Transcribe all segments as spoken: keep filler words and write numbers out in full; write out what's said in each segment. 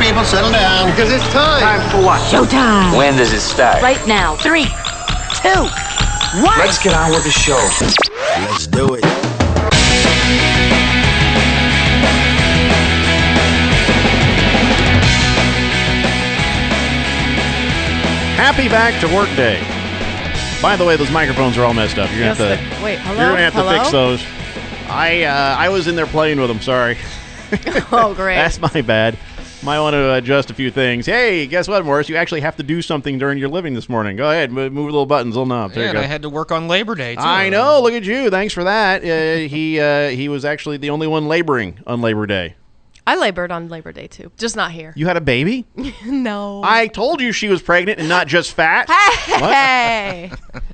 people, settle down. Because it's time. Time for what? Showtime. When does it start? Right now. Three, two, one. Let's get on with the show. Let's do it. Happy back to work day. By the way, those microphones are all messed up. You're Yes, gonna have to. the- wait, hello? You're gonna have Hello? to fix those. I uh, I was in there playing with them. Sorry. Oh, great. That's my bad. Might want to adjust a few things. Hey, guess what, Morris? You actually have to do something during your living this morning. Go ahead, move move little buttons, little knobs. There Yeah, you and go. I had to work on Labor Day, too. I know. Look at you. Thanks for that. Uh, he uh, he was actually the only one laboring on Labor Day. I labored on Labor Day, too. Just not here. You had a baby? No. I told you she was pregnant and not just fat. Hey!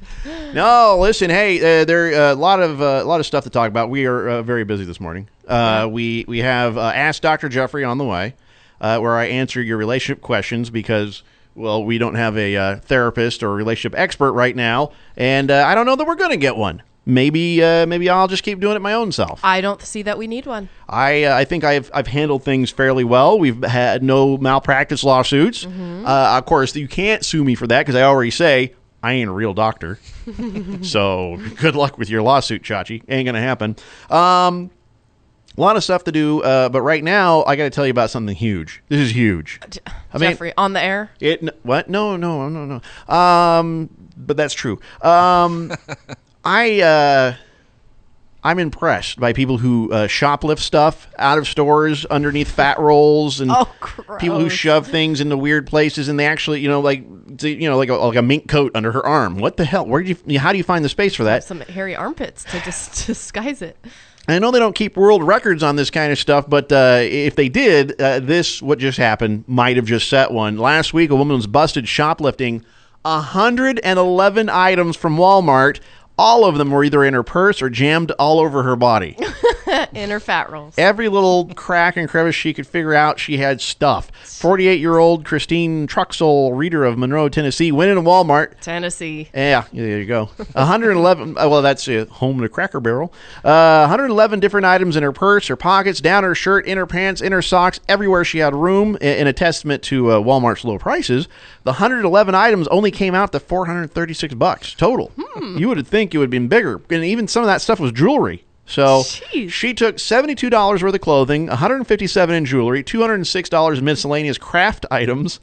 No, listen. Hey, uh, there uh, a lot of uh, a lot of stuff to talk about. We are uh, very busy this morning. Uh, we we have uh, Ask Doctor Jeffrey on the way, uh, where I answer your relationship questions because, well, we don't have a uh, therapist or a relationship expert right now, and uh, I don't know that we're going to get one. Maybe uh, maybe I'll just keep doing it my own self. I don't see that we need one. I uh, I think I've I've handled things fairly well. We've had no malpractice lawsuits. Mm-hmm. Uh, of course, you can't sue me for that because I already say I ain't a real doctor. So good luck with your lawsuit, Chachi. Ain't gonna happen. Um, a lot of stuff to do, uh, but right now I got to tell you about something huge. This is huge. I mean, Jeffrey, on the air? it what? No, no, no, no. Um, but that's true. Um, I uh, I'm impressed by people who uh, shoplift stuff out of stores underneath fat rolls and Oh, gross. people who shove things into weird places and they actually, you know, like you know, like a, like a mink coat under her arm. What the hell? Where do you? How do you find the space for that? Some hairy armpits to just disguise it. I know they don't keep world records on this kind of stuff, but uh, if they did, uh, this, what just happened, might have just set one. Last week, a woman was busted shoplifting one hundred eleven items from Walmart. All of them were either in her purse or jammed all over her body. In her fat rolls. Every little crack and crevice she could figure out, she had stuff. forty-eight-year-old Christine Truxell, reader of Monroe, Tennessee, went into Walmart. Tennessee. Yeah, there you go. one hundred eleven, uh, well, that's uh, home to Cracker Barrel. Uh, one hundred eleven different items in her purse, her pockets, down her shirt, in her pants, in her socks, everywhere she had room. In, in a testament to uh, Walmart's low prices, the one hundred eleven items only came out to four hundred thirty-six bucks total. Hmm. You would think it would have been bigger, and even some of that stuff was jewelry. So Jeez. She took seventy-two dollars worth of clothing, one hundred fifty-seven dollars in jewelry, two hundred six dollars in miscellaneous craft items.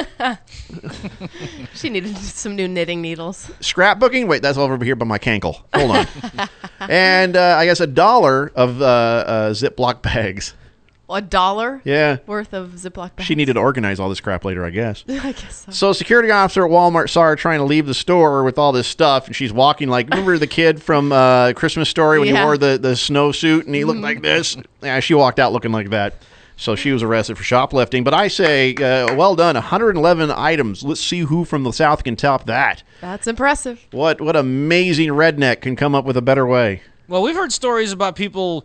She needed some new knitting needles. Scrapbooking? Wait, that's over here by my cankle. Hold on. And uh, I guess a dollar of uh, uh, Ziploc bags. A dollar Yeah. worth of Ziploc bags. She needed to organize all this crap later, I guess. I guess so. So a security officer at Walmart saw her trying to leave the store with all this stuff, and she's walking like, remember the kid from uh, Christmas Story when he Yeah. wore the, the snowsuit and he looked like this? Yeah, she walked out looking like that. So she was arrested for shoplifting. But I say, uh, well done, one hundred eleven items. Let's see who from the South can top that. That's impressive. What what amazing redneck can come up with a better way? Well, we've heard stories about people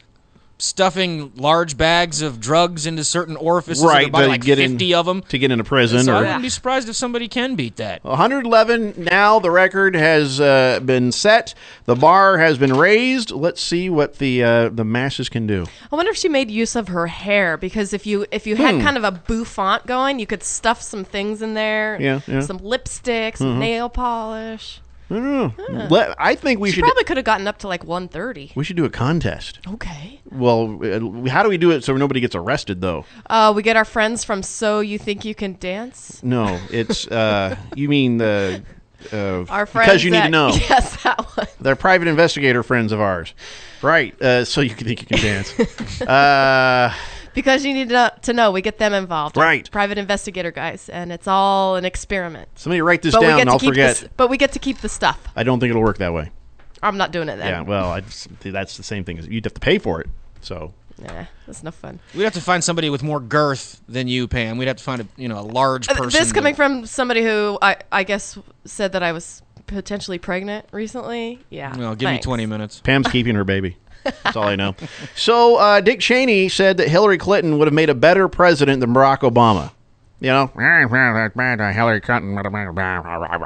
stuffing large bags of drugs into certain orifices Right, of their body, to like get in- fifty of them. To get into prison. So I or wouldn't be surprised if somebody can beat that. one hundred eleven, now the record has uh, been set. The bar has been raised. Let's see what the uh, the masses can do. I wonder if she made use of her hair, because if you if you had Hmm. kind of a bouffant going, you could stuff some things in there. Yeah, yeah. Some lipstick, some nail polish. I don't know. Let, I think we She should probably could have gotten up to like one thirty. we should do a contest. Okay. Well, uh, how do we do it so nobody gets arrested, though? Uh, we get our friends from So You Think You Can Dance? No, it's uh, you mean the uh, Our friends. because you need to that- know. Yes, that one. They're private investigator friends of ours, right? Uh, so you can think you can dance. uh, Because you need to, to know, we get them involved. Our Right. private investigator guys, and it's all an experiment. somebody write this But we down get and to I'll keep forget. the, but we get to keep the stuff. I don't think it'll work that way. I'm not doing it then. Yeah, well, I just, that's the same thing. As you'd have to pay for it. So Nah, that's no fun. We'd have to find somebody with more girth than you, Pam. We'd have to find a you know a large Uh, person. This to- coming from somebody who I, I guess said that I was potentially pregnant recently. Yeah. Well, give thanks. me twenty minutes. Pam's keeping her baby. That's all I know. So uh, Dick Cheney said that Hillary Clinton would have made a better president than Barack Obama. You know, Hillary Clinton.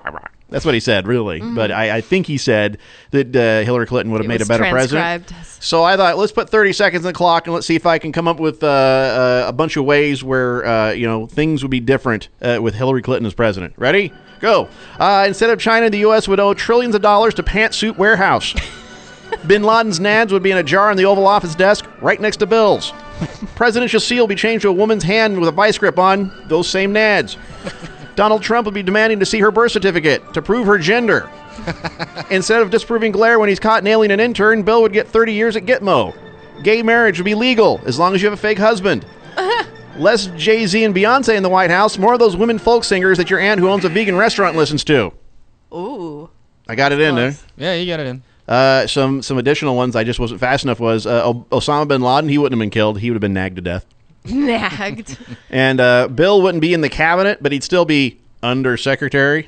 That's what he said, really. Mm-hmm. But I, I think he said that uh, Hillary Clinton would have It made a was better president. transcribed. So I thought, let's put thirty seconds on the clock and let's see if I can come up with uh, uh, a bunch of ways where uh, you know things would be different uh, with Hillary Clinton as president. Ready? Go. Uh, instead of China, the U S would owe trillions of dollars to Pantsuit Warehouse. Bin Laden's nads would be in a jar on the Oval Office desk right next to Bill's. Presidential seal would be changed to a woman's hand with a vice grip on those same nads. Donald Trump would be demanding to see her birth certificate to prove her gender. Instead of disproving Blair when he's caught nailing an intern, Bill would get thirty years at Gitmo. Gay marriage would be legal as long as you have a fake husband. Less Jay-Z and Beyonce in the White House, more of those women folk singers that your aunt who owns a vegan restaurant listens to. Ooh. I got it in there. Close. Yeah, you got it in. Uh, some some additional ones I just wasn't fast enough was uh, O- Osama bin Laden. He wouldn't have been killed. He would have been nagged to death. Nagged. And uh, Bill wouldn't be in the cabinet, but he'd still be undersecretary.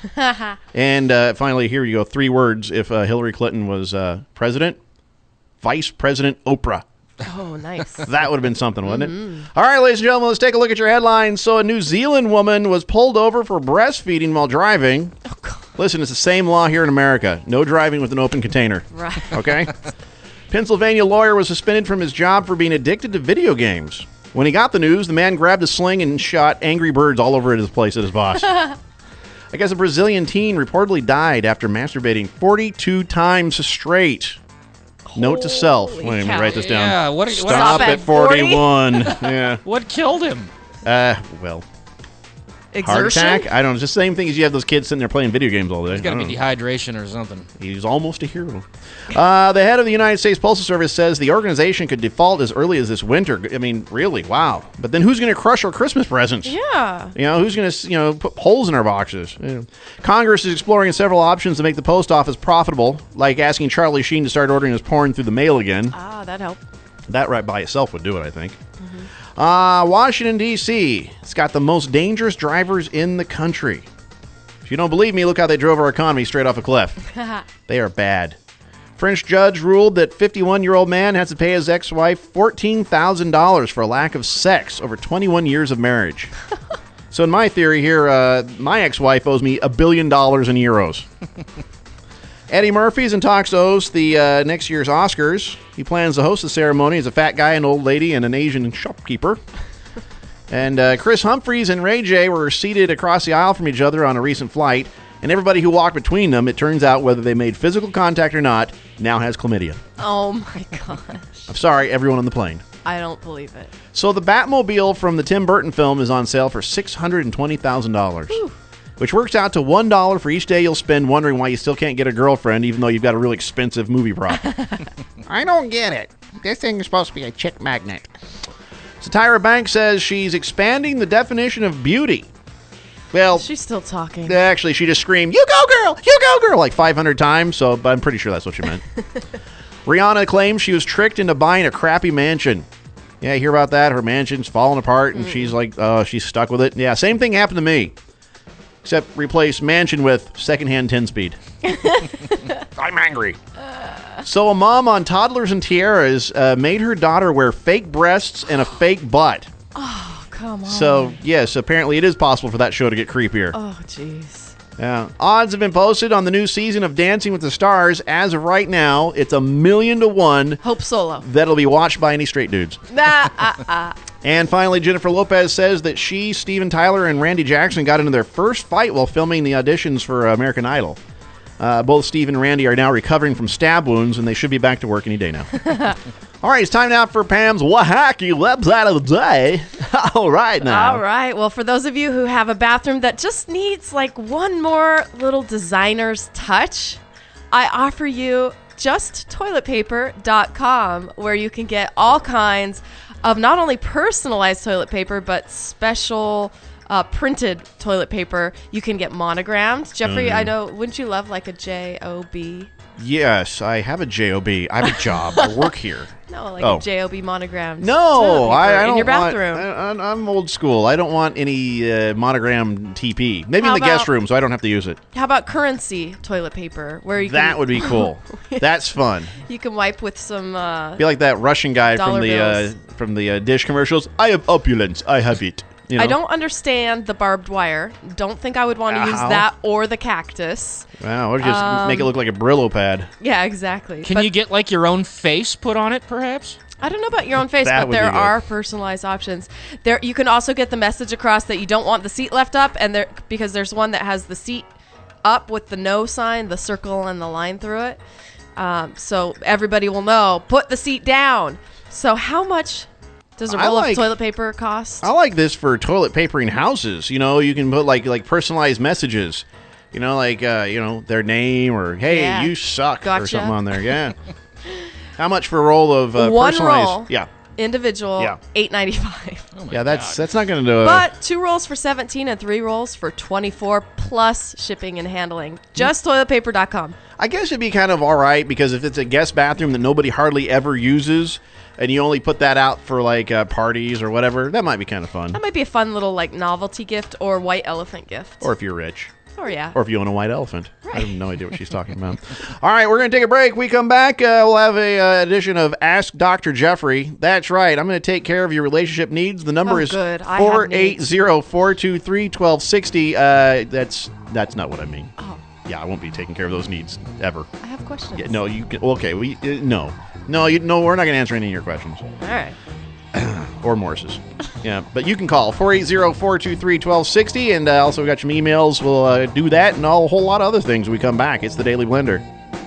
And uh, finally, here you go. Three words if uh, Hillary Clinton was uh, president. Vice President Oprah. Oh, nice. That would have been something, wouldn't it? All right, ladies and gentlemen, let's take a look at your headlines. So a New Zealand woman was pulled over for breastfeeding while driving. Listen, it's the same law here in America. No driving with an open container. Right. Okay? Pennsylvania lawyer was suspended from his job for being addicted to video games. When he got the news, the man grabbed a sling and shot Angry Birds all over at his place at his boss. I guess a Brazilian teen reportedly died after masturbating forty-two times straight. Note to self. Holy Wait, let me cow. write this down. Yeah, what? Stop, what Stop at at forty? forty-one. Yeah. What killed him? Uh, well, heart Exertion? attack? I don't know. It's the same thing as you have those kids sitting there playing video games all day. It's got I to don't be know. dehydration or something. He's almost a hero. Uh, the head of the United States Postal Service says the organization could default as early as this winter. I mean, really, wow. But then who's going to crush our Christmas presents? Yeah. You know, who's going to, you know, put holes in our boxes? You know. Congress is exploring several options to make the post office profitable, like asking Charlie Sheen to start ordering his porn through the mail again. Ah, that helped. That right by itself would do it, I think. Uh, Washington, D C It's got the most dangerous drivers in the country. If you don't believe me, look how they drove our economy straight off a cliff. They are bad. French judge ruled that fifty-one-year-old man has to pay his ex-wife fourteen thousand dollars for a lack of sex over twenty-one years of marriage. So in my theory here, uh, my ex-wife owes me a billion dollars in euros. Eddie Murphy's in talks to host the uh, next year's Oscars. He plans to host the ceremony as a fat guy, an old lady, and an Asian shopkeeper. And uh, Chris Humphries and Ray J were seated across the aisle from each other on a recent flight. And everybody who walked between them, it turns out whether they made physical contact or not, now has chlamydia. Oh, my gosh. I'm sorry, everyone on the plane. I don't believe it. So the Batmobile from the Tim Burton film is on sale for six hundred twenty thousand dollars. Which works out to one dollar for each day you'll spend wondering why you still can't get a girlfriend, even though you've got a really expensive movie prop. I don't get it. This thing is supposed to be a chick magnet. So Tyra Banks says she's expanding the definition of beauty. Well, She's still talking. actually, she just screamed, "You go, girl! You go, girl!" like five hundred times, so but I'm pretty sure that's what she meant. Rihanna claims she was tricked into buying a crappy mansion. Yeah, you hear about that? Her mansion's falling apart, and she's like, oh, she's stuck with it. Yeah, same thing happened to me. Except replace mansion with secondhand ten speed. I'm angry. So a mom on Toddlers and Tiaras uh, made her daughter wear fake breasts and a fake butt. Oh, come on. So, yes, apparently it is possible for that show to get creepier. Oh, jeez. Yeah. Odds have been posted on the new season of Dancing with the Stars. As of right now, it's a million to one Hope Solo. that'll be watched by any straight dudes. Nah, uh, uh. And finally, Jennifer Lopez says that she, Steven Tyler, and Randy Jackson got into their first fight while filming the auditions for American Idol. Uh, both Steve and Randy are now recovering from stab wounds, and they should be back to work any day now. All right, it's time now for Pam's wacky website of the day. All right now. All right. Well, for those of you who have a bathroom that just needs like one more little designer's touch, I offer you just toilet paper dot com, where you can get all kinds of not only personalized toilet paper, but special uh, printed toilet paper. You can get monogrammed. Jeffrey, Mm. I know, wouldn't you love like a J O B? Yes, I have a job. I have a job. I work here. No, like Oh. a J O B monogrammed No, toilet paper I, I don't in your want. bathroom. I, I'm old school. I don't want any uh, monogram T P. Maybe How in the guest about- room, so I don't have to use it. How about currency toilet paper, where you That can, would be cool. That's fun. you can wipe with some uh, Be like that Russian guy from Dollar the uh, bills. from the uh, dish commercials. I have opulence. I have it. You know? I don't understand the barbed wire. Don't think I would want to use Ow. that or the cactus. Wow, or just Um, make it look like a Brillo pad. Yeah, exactly. Can But you get like your own face put on it, perhaps? I don't know about your own face, That but would there be good. are personalized options. There, you can also get the message across that you don't want the seat left up, and there because there's one that has the seat up with the no sign, the circle, and the line through it. Um, so everybody will know. Put the seat down. So how much does a I roll like- of toilet paper cost? I like this for toilet papering houses. You know, you can put like like personalized messages. You know, like uh, you know their name or hey, Yeah. you suck or Gotcha. something on there. Yeah. How much for a roll of uh, One personalized? roll. Yeah, Individual, Yeah. eight ninety five. yeah. That's that's not going to do it. But two rolls for seventeen and three rolls for twenty-four plus shipping and handling. Just toilet paper dot com. I guess it'd be kind of all right because if it's a guest bathroom that nobody hardly ever uses, and you only put that out for like uh, parties or whatever, that might be kind of fun. That might be a fun little like novelty gift or white elephant gift. Or if you're rich. Or yeah. Or if you own a white elephant. I have no idea what she's talking about. All right, we're going to take a break. We come back, uh, we'll have a uh, edition of Ask Doctor Jeffrey. That's right. I'm going to take care of your relationship needs. The number Oh, is good. I have four eight zero, four two three, one two six zero. Uh, that's that's not what I mean. Oh, Yeah, I won't be taking care of those needs ever. I have questions. Yeah, no, you can, okay, we uh, no. No, you no, we're not going to answer any of your questions. All right. Or Morris's. Yeah, but you can call four eight zero, four two three, one two six zero, and uh, also we got some emails. We'll uh, do that and all, a whole lot of other things when we come back. It's the Daily Blender.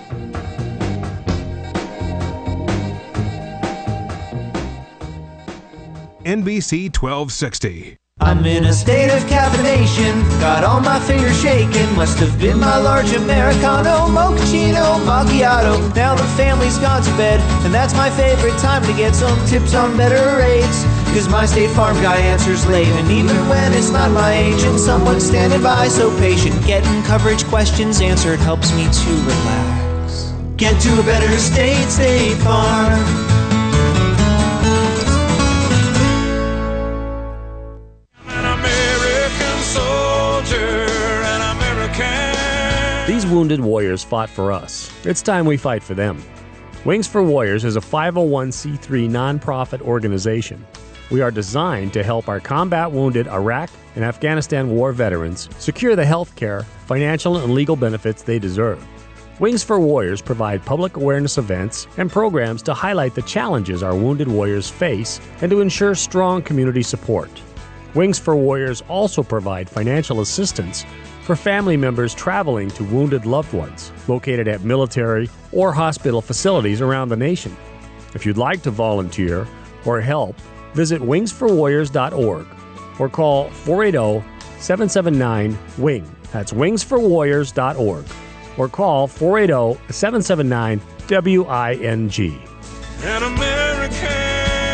N B C twelve sixty. I'm in a state of caffeination, got all my fingers shaking. Must have been my large Americano, mochaccino, macchiato. Now the family's gone to bed, and that's my favorite time to get some tips on better rates. Cause my State Farm guy answers late, and even when it's not my agent, someone's standing by so patient. Getting coverage questions answered helps me to relax. Get to a better state, State Farm. These wounded warriors fought for us. It's time we fight for them. Wings for Warriors is a five oh one c three nonprofit organization. We are designed to help our combat wounded Iraq and Afghanistan war veterans secure the health care, financial, and legal benefits they deserve. Wings for Warriors provide public awareness events and programs to highlight the challenges our wounded warriors face and to ensure strong community support. Wings for Warriors also provide financial assistance for family members traveling to wounded loved ones located at military or hospital facilities around the nation. If you'd like to volunteer or help, visit wings for warriors dot org or call four eight zero, seven seven nine, W I N G. That's wings for warriors dot org or call four eight zero, seven seven nine, W I N G. An American.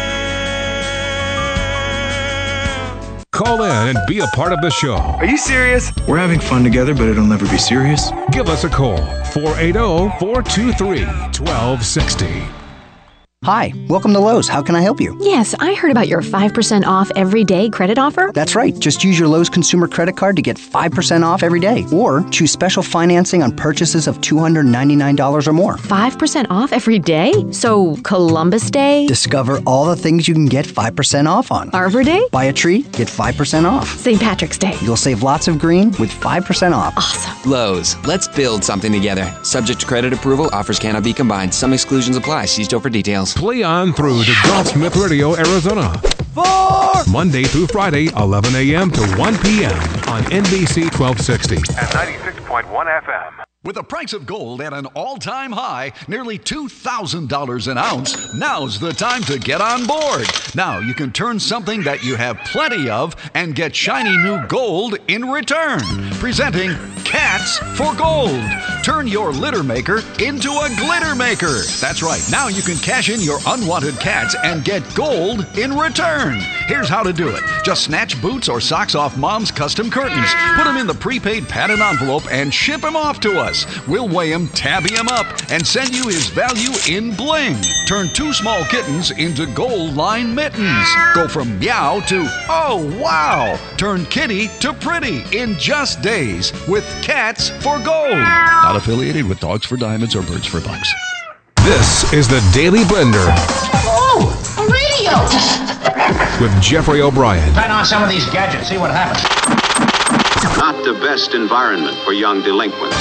Call in and be a part of the show. Are you serious? We're having fun together, but it'll never be serious. Give us a call. four eight zero, four two three, one two six zero. Hi, welcome to Lowe's. How can I help you? Yes, I heard about your five percent off every day credit offer. That's right. Just use your Lowe's consumer credit card to get five percent off every day. Or choose special financing on purchases of two hundred ninety-nine dollars or more. five percent off every day? So Columbus Day? Discover all the things you can get five percent off on. Arbor Day? Buy a tree, get five percent off. Saint Patrick's Day? You'll save lots of green with five percent off. Awesome. Lowe's, let's build something together. Subject to credit approval, offers cannot be combined. Some exclusions apply. See store for details. Play on through to Goldsmith Radio, Arizona. Four! Monday through Friday, eleven a.m. to one p.m. on N B C twelve sixty. And ninety-six point one F M. With the price of gold at an all-time high, nearly two thousand dollars an ounce, now's the time to get on board. Now you can turn something that you have plenty of and get shiny new gold in return. Presenting Cats for Gold. Turn your litter maker into a glitter maker. That's right. Now you can cash in your unwanted cats and get gold in return. Here's how to do it. Just snatch boots or socks off Mom's custom curtains. Put them in the prepaid padded envelope and ship them off to us. We'll weigh him, tabby him up, and send you his value in bling. Turn two small kittens into gold line mittens. Go from meow to oh wow. Turn kitty to pretty in just days with Cats for Gold. Not affiliated with Dogs for Diamonds or Birds for Bucks. This is the Daily Blender. Oh, a radio! With Jeffrey O'Brien. Turn on some of these gadgets, see what happens. Not the best environment for young delinquents.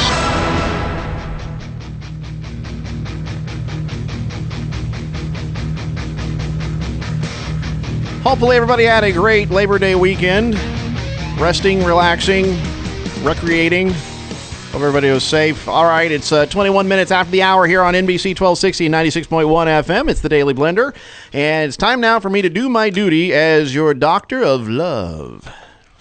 Hopefully everybody had a great Labor Day weekend. Resting, relaxing, recreating. Hope everybody was safe. All right, it's uh, twenty-one minutes after the hour here on N B C twelve sixty and ninety-six point one F M. It's the Daily Blender. And it's time now for me to do my duty as your doctor of love.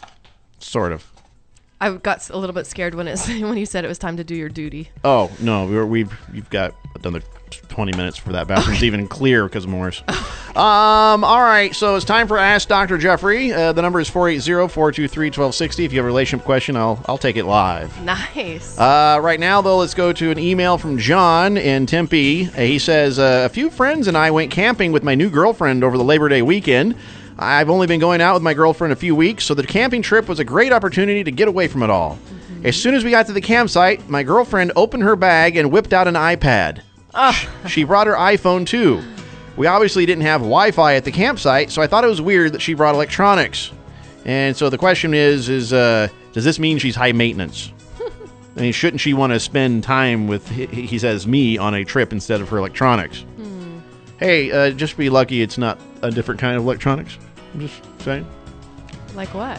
Sort of. I got a little bit scared when it when you said it was time to do your duty. Oh, no, we were, we've you've got another twenty minutes for that. Bathroom's okay. Even clear because of Morris. um, all right, so it's time for Ask Doctor Jeffrey. Uh, the number is four eight zero, four two three, one two six zero. If you have a relationship question, I'll I'll take it live. Nice. Uh, right now, though, let's go to an email from John in Tempe. Uh, he says, uh, a few friends and I went camping with my new girlfriend over the Labor Day weekend. I've only been going out with my girlfriend a few weeks, so the camping trip was a great opportunity to get away from it all. Mm-hmm. As soon as we got to the campsite, my girlfriend opened her bag and whipped out an iPad. Oh. She brought her iPhone, too. We obviously didn't have Wi-Fi at the campsite, so I thought it was weird that she brought electronics. And so the question is, is uh, does this mean she's high maintenance? I mean, shouldn't she want to spend time with, he says, me on a trip instead of her electronics? Hmm. Hey, uh, just be lucky it's not a different kind of electronics. I'm just saying. Like what?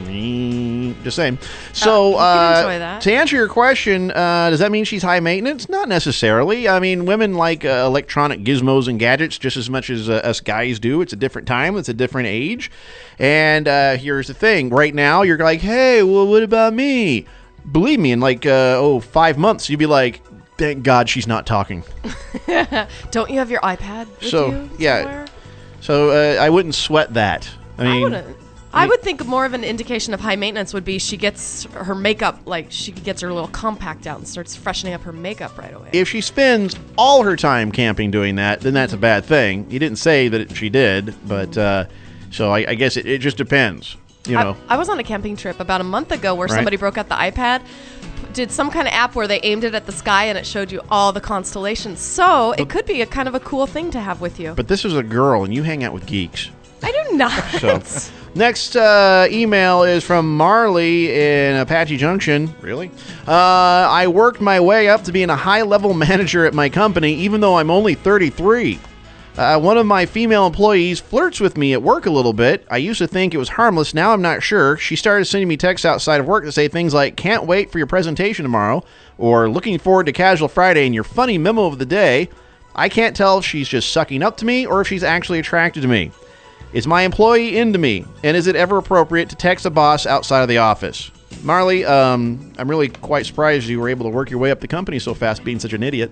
Just saying. So, uh, uh, enjoy that. To answer your question, uh, does that mean she's high maintenance? Not necessarily. I mean, women like uh, electronic gizmos and gadgets just as much as uh, us guys do. It's a different time. It's a different age. And uh, here's the thing. Right now, you're like, hey, well, what about me? Believe me, in like, uh, oh, five months, you'd be like, thank God she's not talking. Don't you have your iPad with so, you yeah. somewhere? So uh, I wouldn't sweat that. I mean, I wouldn't. I would think more of an indication of high maintenance would be she gets her makeup, like she gets her little compact out and starts freshening up her makeup right away. If she spends all her time camping doing that, then that's a bad thing. You didn't say that it, she did, but uh, so I, I guess it, it just depends. You know, I, I was on a camping trip about a month ago where right? somebody broke out the iPad, did some kind of app where they aimed it at the sky and it showed you all the constellations. So it could be a kind of a cool thing to have with you. But this is a girl, and you hang out with geeks. I do not. So, next uh, email is from Marley in Apache Junction. Really? Uh, I worked my way up to being a high-level manager at my company, even though I'm only thirty-three. Uh, one of my female employees flirts with me at work a little bit. I used to think it was harmless. Now I'm not sure. She started sending me texts outside of work that say things like, can't wait for your presentation tomorrow, or looking forward to Casual Friday and your funny memo of the day. I can't tell if she's just sucking up to me or if she's actually attracted to me. Is my employee into me? And is it ever appropriate to text a boss outside of the office? Marley, um, I'm really quite surprised you were able to work your way up the company so fast being such an idiot.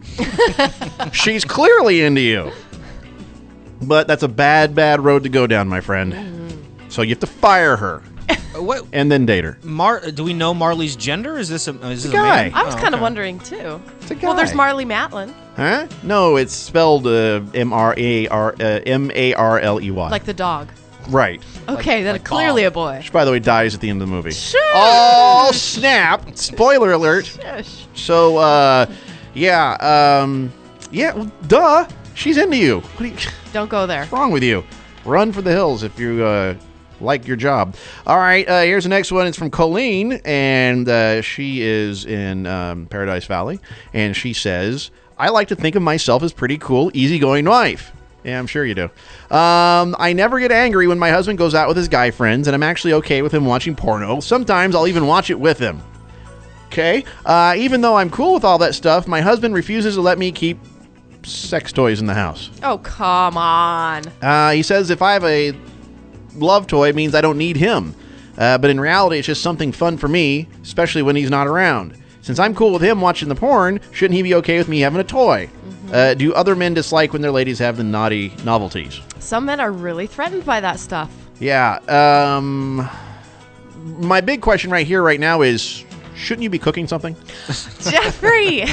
She's clearly into you. But that's a bad, bad road to go down, my friend. Mm-hmm. So you have to fire her. What? And then date her. Mar- do we know Marley's gender? Is this a, is this a guy? A man? I was oh, kind of okay. wondering, too. It's a guy. Well, there's Marley Matlin. Huh? No, it's spelled uh, M R A R uh, M A R L E Y. Like the dog. Right. Okay, like, then like clearly Bob. a boy. Which, by the way, dies at the end of the movie. Shush. Oh, snap. Spoiler alert. Shush. So, uh, yeah, um, yeah, well, duh. She's into you. What are you Don't go there. What's wrong with you? Run for the hills if you uh, like your job. All right, uh, here's the next one. It's from Colleen, and uh, she is in um, Paradise Valley, and she says, I like to think of myself as pretty cool, easygoing wife. Yeah, I'm sure you do. Um, I never get angry when my husband goes out with his guy friends, and I'm actually okay with him watching porno. Sometimes I'll even watch it with him. Okay? Uh, even though I'm cool with all that stuff, my husband refuses to let me keep sex toys in the house. Oh, come on. Uh, he says if I have a love toy, it means I don't need him. Uh, but in reality, it's just something fun for me, especially when he's not around. Since I'm cool with him watching the porn, shouldn't he be okay with me having a toy? Mm-hmm. Uh, do other men dislike when their ladies have the naughty novelties? Some men are really threatened by that stuff. Yeah. Um, my big question right here, right now is, shouldn't you be cooking something? Jeffrey!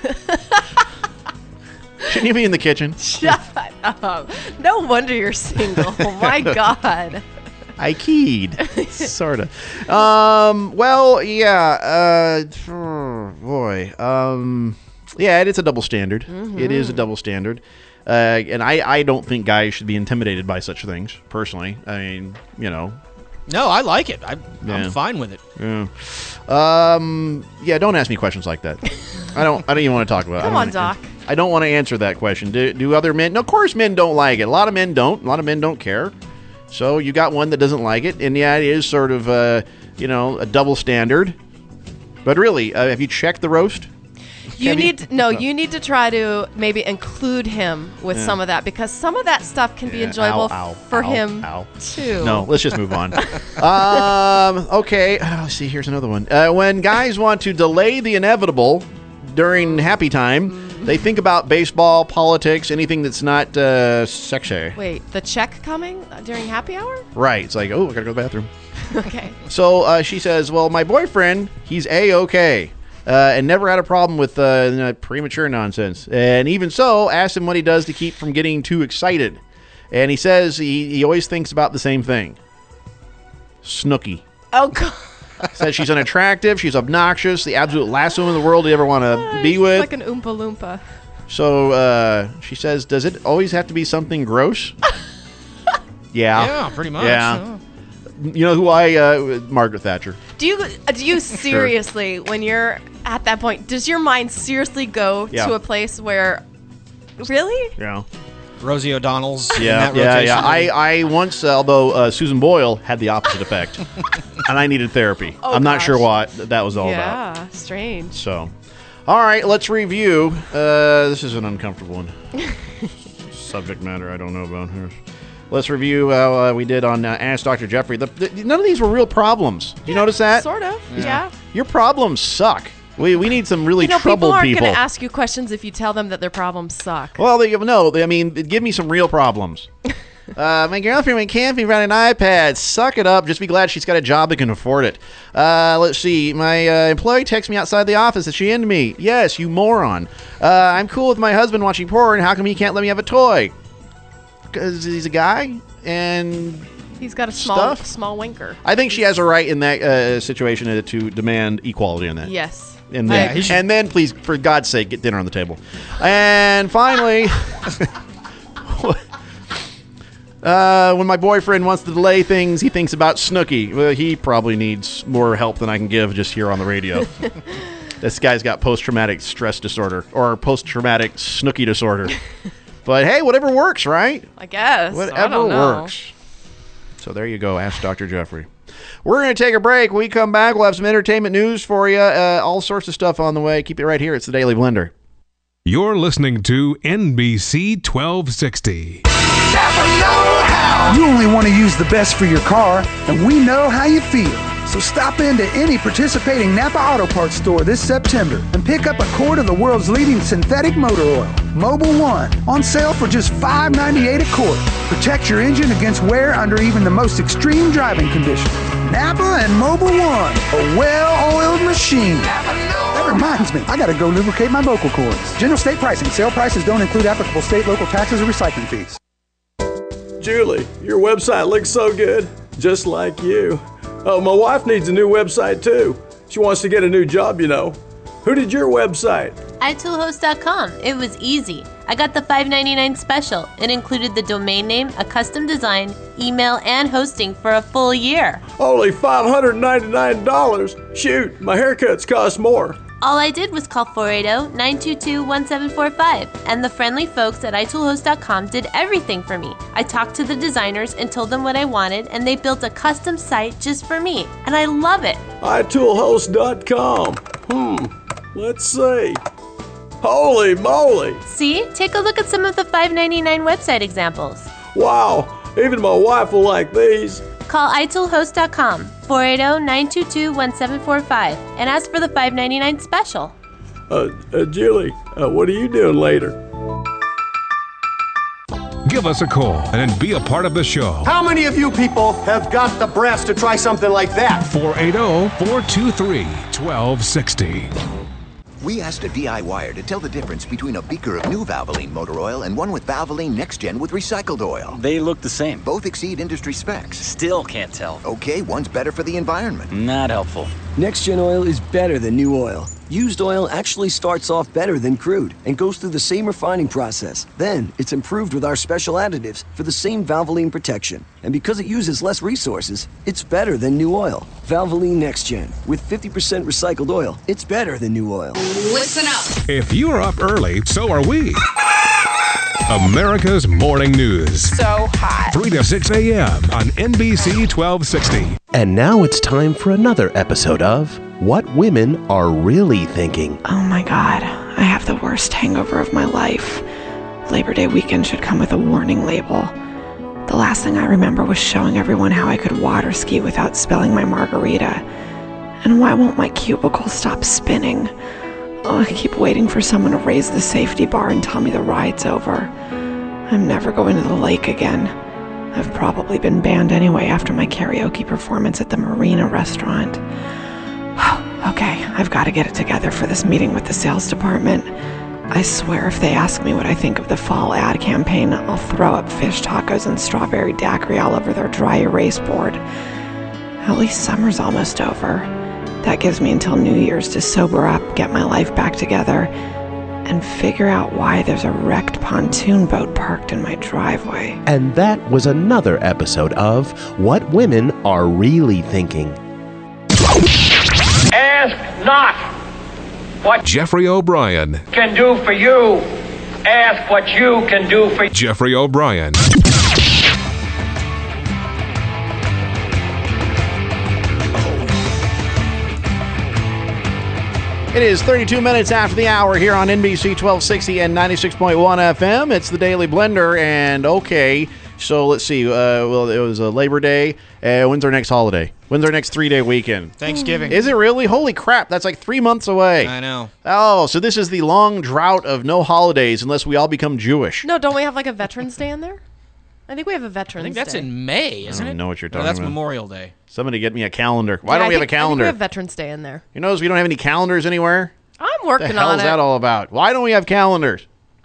Shouldn't you be in the kitchen? Shut up. No wonder you're single. Oh, my God. I keyed. Sort of. Um, well, yeah. Uh, boy. Um, yeah, it's a double standard. Mm-hmm. It is a double standard. Uh, and I, I don't think guys should be intimidated by such things, personally. I mean, you know. No, I like it. I, Yeah. I'm fine with it. Yeah. Um, yeah, don't ask me questions like that. I don't I don't even want to talk about it. Come I on, don't- Doc. I don't want to answer that question. Do, do other men? No, of course men don't like it. A lot of men don't. A lot of men don't care. So you got one that doesn't like it. And yeah, it is sort of, uh, you know, a double standard. But really, uh, have you checked the roast? You Have you- need no. Oh. You need to try to maybe include him with Yeah. some of that because some of that stuff can be Yeah, enjoyable ow, ow, for ow, him ow. too. No, let's just move on. um, okay, uh, let's see. Here's another one. Uh, when guys want to delay the inevitable during happy time, they think about baseball, politics, anything that's not uh, sexy. Wait, the check coming during happy hour? Right. It's like, oh, I gotta go to the bathroom. Okay. So uh, she says, well, my boyfriend, he's A-okay. Uh, and never had a problem with uh, premature nonsense. And even so, asked him what he does to keep from getting too excited. And he says he, he always thinks about the same thing. Snooki. Oh, God. Says she's unattractive, she's obnoxious, the absolute last woman in the world to ever want to be with. Like an Oompa Loompa. So uh, she says, does it always have to be something gross? Yeah. Yeah, pretty much. Yeah. You know who I, uh, Margaret Thatcher. Do you do you seriously, when you're at that point, does your mind seriously go Yeah. to a place where, really? Yeah. Rosie O'Donnell's in Yeah, that yeah, rotation. yeah. I, I once, uh, although uh, Susan Boyle had the opposite effect, and I needed therapy. Oh, I'm not gosh. sure what that was all about. Yeah, strange. So, all right, let's review. Uh, this is an uncomfortable one. Subject matter I don't know about here. Let's review how uh, we did on uh, Ask Doctor Jeffrey. The, the, none of these were real problems. Do you notice that? Sort of, yeah. Your problems suck. We we need some really You know, people troubled aren't people. going to ask you questions if you tell them that their problems suck. Well, they, no, they, I mean, give me some real problems. uh, my girlfriend went camping around an iPad. Suck it up. Just be glad she's got a job that can afford it. Uh, let's see. My uh, employee texts me outside the office. Is she into me? Yes, you moron. Uh, I'm cool with my husband watching porn. How come he can't let me have a toy? Because he's a guy and He's got a small stuff. small winker. I think she has a right in that uh, situation to, to demand equality in that. Yes. And I then, agree. and then, please, for God's sake, get dinner on the table. And finally, uh, when my boyfriend wants to delay things, he thinks about Snooki. Well, he probably needs more help than I can give just here on the radio. This guy's got post-traumatic stress disorder or post-traumatic Snooki disorder. But hey, whatever works, right? I guess. Whatever I don't know. works. So there you go. Ask Doctor Jeffrey. We're going to take a break. When we come back, we'll have some entertainment news for you. Uh, all sorts of stuff on the way. Keep it right here. It's the Daily Blender. You're listening to N B C twelve sixty. You only want to use the best for your car, and we know how you feel. So stop into any participating Napa Auto Parts store this September and pick up a quart of the world's leading synthetic motor oil, Mobil One, on sale for just five ninety-eight a quart. Protect your engine against wear under even the most extreme driving conditions. Napa and Mobil One, a well-oiled machine. That reminds me, I gotta go lubricate my vocal cords. General state pricing. Sale prices don't include applicable state, local taxes, or recycling fees. Julie, your website looks so good, just like you. Oh, my wife needs a new website too. She wants to get a new job, you know. Who did your website? i tool host dot com. It was easy. I got the five ninety-nine special. It included the domain name, a custom design, email, and hosting for a full year. Only five hundred ninety-nine dollars? Shoot, my haircuts cost more. All I did was call four eight zero, nine two two, one seven four five, and the friendly folks at i tool host dot com did everything for me. I talked to the designers and told them what I wanted, and they built a custom site just for me, and I love it. i tool host dot com. Hmm, let's see. Holy moly! See? Take a look at some of the five ninety-nine website examples. Wow, even my wife will like these. Call i tool host dot com, four eight zero, nine two two, one seven four five, and ask for the five ninety-nine special. Uh, uh Julie, uh, what are you doing later? Give us a call and be a part of the show. How many of you people have got the brass to try something like that? four eight zero, four two three, one two six zero. We asked a DIYer to tell the difference between a beaker of new Valvoline motor oil and one with Valvoline Next Gen with recycled oil. They look the same. Both exceed industry specs. Still can't tell. Okay, one's better for the environment. Not helpful. Next Gen oil is better than new oil. Used oil actually starts off better than crude and goes through the same refining process. Then, it's improved with our special additives for the same Valvoline protection. And because it uses less resources, it's better than new oil. Valvoline Next Gen. With fifty percent recycled oil, it's better than new oil. Listen up. If you're up early, so are we. America's Morning News. So hot. three to six a.m. on N B C twelve sixty. And now it's time for another episode of What Women Are Really Thinking. Oh my God, I have the worst hangover of my life. Labor Day weekend should come with a warning label. The last thing I remember was showing everyone how I could water ski without spilling my margarita. And why won't my cubicle stop spinning? Oh, I keep waiting for someone to raise the safety bar and tell me the ride's over. I'm never going to the lake again. I've probably been banned anyway after my karaoke performance at the Marina restaurant. Okay, I've got to get it together for this meeting with the sales department. I swear if they ask me what I think of the fall ad campaign, I'll throw up fish tacos and strawberry daiquiri all over their dry erase board. At least summer's almost over. That gives me until New Year's to sober up, get my life back together, and figure out why there's a wrecked pontoon boat parked in my driveway. And that was another episode of What Women Are Really Thinking. Ask not what Jeffrey O'Brien. can do for you. Ask what you can do for Jeffrey O'Brien. It is thirty-two minutes after the hour here on N B C twelve sixty and ninety-six point one F M. It's the Daily Blender, and okay, so let's see. Uh, well, it was a Labor Day. Uh, when's our next holiday? When's our next three-day weekend? Thanksgiving. Is it really? Holy crap, that's like three months away. I know. Oh, so this is the long drought of no holidays unless we all become Jewish. No, don't we have like a Veterans Day in there? I think we have a Veterans I think that's Day. in May, isn't I don't it? know what you're No, talking that's about. Memorial Day. Somebody get me a calendar. Why Yeah, don't I we have a think- I think calendar? we have Veterans Day in there. You notice we don't have any calendars anywhere? I'm What working the hell on is it. that all about? Why don't we have calendars?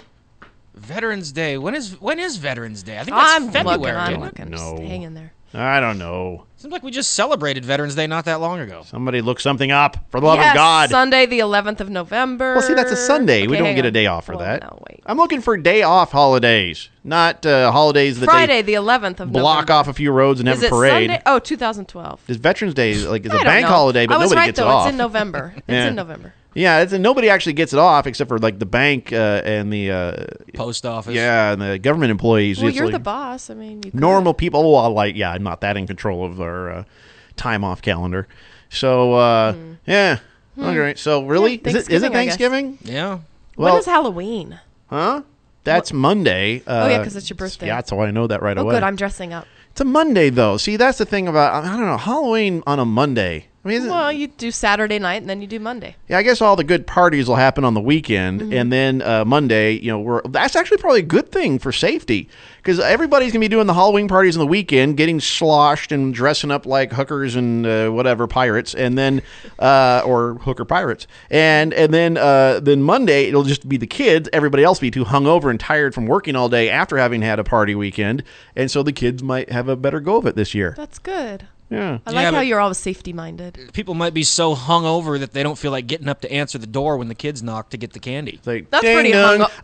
Veterans Day. When is when is Veterans Day? I think that's I'm February. looking, I'm isn't it? looking. Just hang in there. I don't know. Seems like we just celebrated Veterans Day not that long ago. Somebody look something up, for the love yes, of God. Sunday, the eleventh of November. Well, see, that's a Sunday. we Okay, don't hang get a on. day off for Well, that. no, wait. I'm looking for day off holidays, not uh, holidays that Friday, the eleventh of they block November. off a few roads and have Is a it parade. Sunday? Oh, two thousand twelve. This Veterans Day like is a I don't bank know. holiday, but I was nobody right, gets though. it off. It's in November. It's Yeah. in November. Yeah, it's, and nobody actually gets it off except for like the bank uh, and the uh, Post office. Yeah, and the government employees. Well, It's you're like the boss. I mean, you could. normal people. Well, like yeah, I'm not that in control of our uh, time off calendar. So uh, Mm. yeah, Hmm. all right. So really, Yeah, is it is it Thanksgiving, I guess. Thanksgiving? Yeah. Well, when is Halloween? huh? That's Monday. Uh, Oh, yeah, 'cause it's your birthday. Yeah, that's why I know that right Oh, away. good. I'm dressing up. It's a Monday though. See, that's the thing about I don't know Halloween on a Monday. I mean, is it, Well, you do Saturday night and then you do Monday. yeah, I guess all the good parties will happen on the weekend, Mm-hmm. and then uh, Monday, you know, we're that's actually probably a good thing for safety because everybody's gonna be doing the Halloween parties on the weekend, getting sloshed and dressing up like hookers and uh, whatever pirates, and then uh, or hooker pirates, and and then uh, then Monday it'll just be the kids. Everybody else will be too hungover and tired from working all day after having had a party weekend, and so the kids might have a better go of it this year. That's good. Yeah. I Yeah, like how but- you're always safety minded. People might be so hungover that they don't feel like getting up to answer the door when the kids knock to get the candy. Like, That's ding pretty dong. hungo-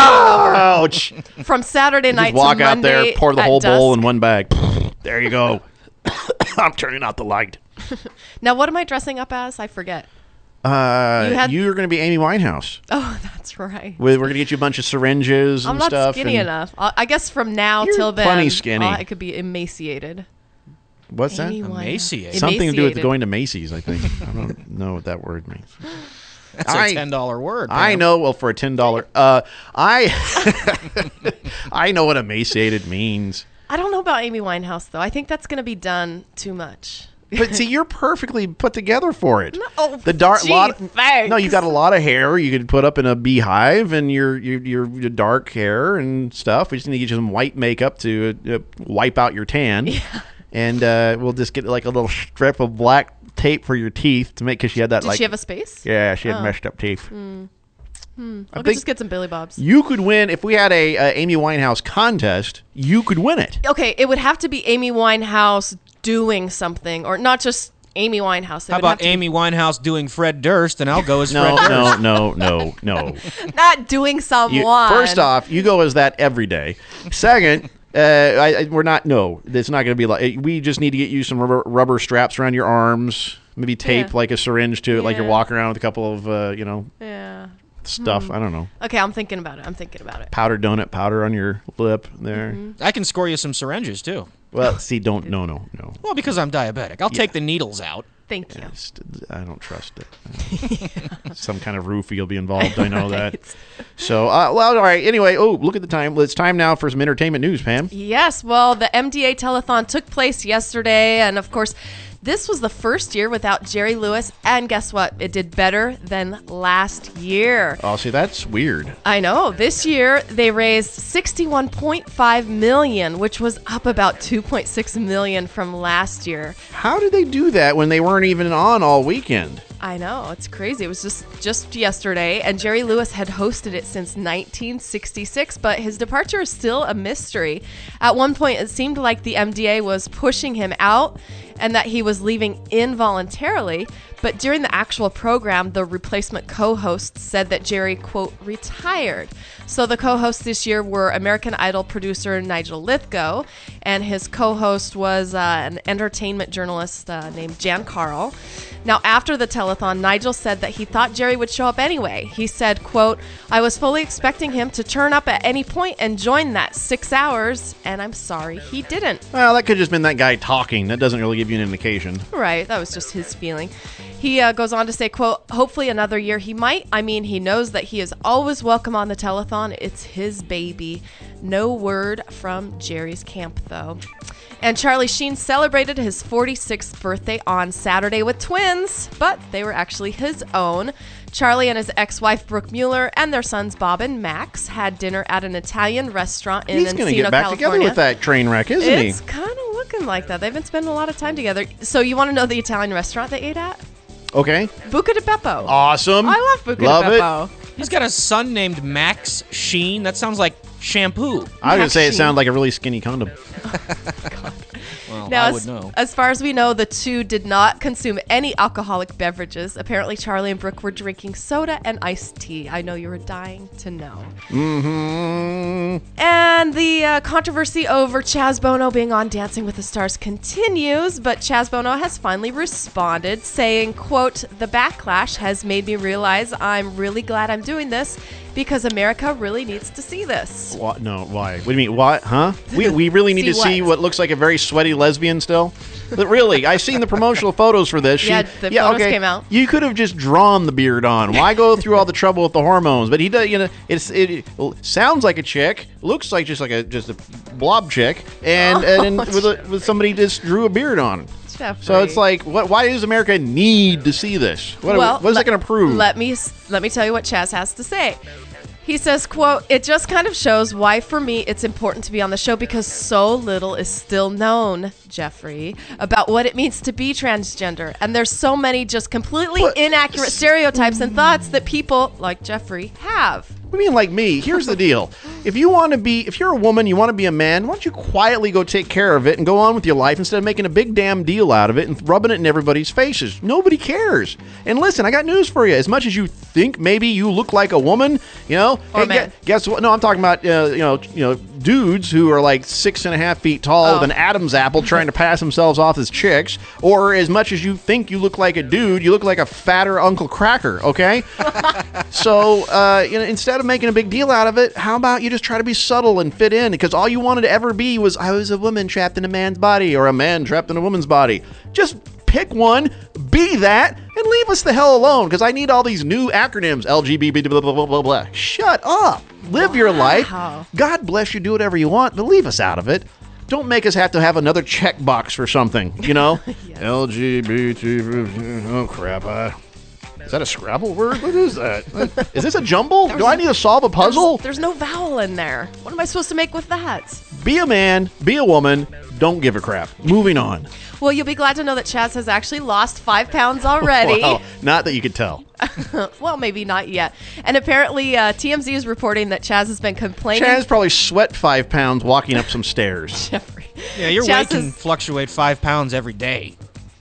Ouch! From Saturday You night just walk to out Monday there, pour the at whole bowl dusk. in one bag. There you go. I'm turning out the light. Now, what am I dressing up as? I forget. Uh, You had- you're going to be Amy Winehouse. Oh, that's right. We- We're going to get you a bunch of syringes and I'm not stuff. skinny and- enough. I I guess from now You're till then, plenty skinny. uh, I could be emaciated. What's that? Amy Winehouse. Emaciated. Something to do with Emaciated. going to Macy's, I think. I don't know what that word means. That's I- a ten dollar word. I Pam. know. Well, for a ten dollar, uh, I I know what emaciated means. I don't know about Amy Winehouse though. I think that's going to be done too much. But see, you're perfectly put together for it. Oh, the dark gee, lot. thanks. No, you got a lot of hair. You could put up in a beehive, and your your your, your dark hair and stuff. We just need to get you some white makeup to uh, wipe out your tan. Yeah. And uh, we'll just get like a little strip of black tape for your teeth to make because she had that. Did like she have a space? Yeah, she had Oh. messed up teeth. Hmm. Hmm. I I could think- just get some Billy Bobs. You could win if we had a, a Amy Winehouse contest. You could win it. Okay, it would have to be Amy Winehouse doing something, or not just Amy Winehouse. They How would about have to be- Amy Winehouse doing Fred Durst, and I'll go as No, Fred no, Durst. no, no, no. Not doing someone. You, first off, you go as that every day. Second, uh, I, I, we're not. No, it's not going to be like. We just need to get you some rubber, rubber straps around your arms. Maybe tape Yeah. like a syringe to it, like you're Yeah. walking around with a couple of, uh, you know, Yeah. stuff. Hmm. I don't know. Okay, I'm thinking about it. I'm thinking about it. Powdered donut powder on your lip there. Mm-hmm. I can score you some syringes, too. Well, see, don't. No, no, no. Well, because I'm diabetic. I'll take the needles out. Thank you. I don't trust it. Some kind of roofie will be involved. I know that. So, uh, well, all right. Anyway, oh, look at the time. It's time now for some entertainment news, Pam. Yes, well, the M D A telethon took place yesterday, and of course, this was the first year without Jerry Lewis, and guess what? It did better than last year. Oh, see, that's weird. I know. This year they raised sixty-one point five million dollars, which was up about two point six million dollars from last year. How did they do that when they weren't even on all weekend? I know, it's crazy. It was just just yesterday, and Jerry Lewis had hosted it since nineteen sixty-six, but his departure is still a mystery. At one point, it seemed like the M D A was pushing him out and that he was leaving involuntarily, but during the actual program, the replacement co-hosts said that Jerry, quote, retired. So the co-hosts this year were American Idol producer Nigel Lithgow, and his co-host was uh, an entertainment journalist uh, named Jan Carl. Now, after the telethon, Nigel said that he thought Jerry would show up anyway. He said, quote, I was fully expecting him to turn up at any point and join that six hours, and I'm sorry he didn't. Well, that could have just been that guy talking. That doesn't really give you an indication. Right, that was just his feeling. He uh, goes on to say, quote, hopefully another year he might. I mean, he knows that he is always welcome on the telethon. It's his baby. No word from Jerry's camp, though. And Charlie Sheen celebrated his forty-sixth birthday on Saturday with twins, but they were actually his own. Charlie and his ex-wife Brooke Mueller and their sons Bob and Max had dinner at an Italian restaurant in He's Encino, going to get back California. together with that train wreck, isn't It's he? kind of looking like that. They've been spending a lot of time together. So you want to know the Italian restaurant they ate at? Okay. Buca di Beppo. Awesome. I love Buca Love di it. Beppo. He's got a son named Max Sheen. That sounds like shampoo. I was going to Max say it Sheen. sounded like a really skinny condom. Well, Now, I as, would know. as far as we know, the two did not consume any alcoholic beverages. Apparently, Charlie and Brooke were drinking soda and iced tea. I know you were dying to know. Mm-hmm. And the uh, controversy over Chaz Bono being on Dancing with the Stars continues, but Chaz Bono has finally responded, saying, quote, the backlash has made me realize I'm really glad I'm doing this because America really needs to see this. What? No, why? What do you mean? What? Huh? We, we really need See to see what? what looks like a very sweaty lesbian still? But really, I've seen the promotional photos for this. She, Yeah, the photos came out. You could have just drawn the beard on. Why go through all the trouble with the hormones? But he does, you know, it's it, it sounds like a chick, looks like just like a just a blob chick, and Oh, and with, a, with somebody just drew a beard on. Jeffrey. So it's like, what? Why does America need to see this? What, well, what is let, that going to prove? Let me let me tell you what Chaz has to say. He says, quote, it just kind of shows why, for me, it's important to be on the show because so little is still known, Jeffrey, about what it means to be transgender. And there's so many just completely What? inaccurate stereotypes and thoughts that people like Jeffrey have. What do you mean, like me? Here's the deal. If you want to be, if you're a woman, you want to be a man, why don't you quietly go take care of it and go on with your life instead of making a big damn deal out of it and rubbing it in everybody's faces? Nobody cares. And listen, I got news for you. As much as you think maybe you look like a woman, you know, Or hey, a man. gu- guess what? No, I'm talking about, uh, you know, you know, dudes who are like six and a half feet tall Oh. with an Adam's apple trying to pass themselves off as chicks. Or as much as you think you look like a dude, you look like a fatter Uncle Cracker, okay? So, uh, you know, instead of making a big deal out of it, how about you just try to be subtle and fit in? Because all you wanted to ever be was, I was a woman trapped in a man's body or a man trapped in a woman's body. Just pick one, be that, and leave us the hell alone. Because I need all these new acronyms, L G B T, blah, blah, blah, blah, blah. Shut up. Live your life. God bless you, do whatever you want, but leave us out of it. Don't make us have to have another checkbox for something, you know? L G B T, oh crap. Uh, is that a Scrabble word? What is that? Is this a jumble? Do I need to solve a puzzle? There's, there's no vowel in there. What am I supposed to make with that? Be a man, be a woman, don't give a crap. Moving on. Well, you'll be glad to know that Chaz has actually lost five pounds already. Well, not that you could tell. Well, maybe not yet. And apparently, uh, T M Z is reporting that Chaz has been complaining. Chaz probably sweat five pounds walking up some stairs. Jeffrey. Yeah, your Chaz weight can is- fluctuate five pounds every day.